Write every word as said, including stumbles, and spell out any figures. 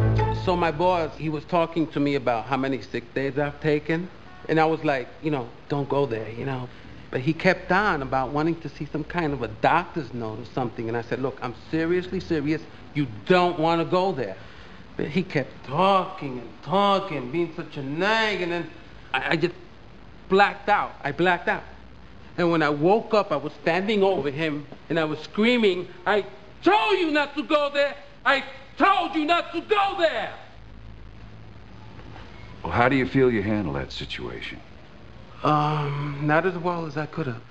So my boss, he was talking to me about how many sick days I've taken. And I was like, you know, don't go there, you know. But he kept on about wanting to see some kind of a doctor's note or something. And I said, look, I'm seriously serious. You don't want to go there. But he kept talking and talking, being such a nag. And then I, I just blacked out. I blacked out. And when I woke up, I was standing over him and I was screaming, I told you not to go there. I told you not to go there. Well, how do you feel you handled that situation? Um, not as well as I could have.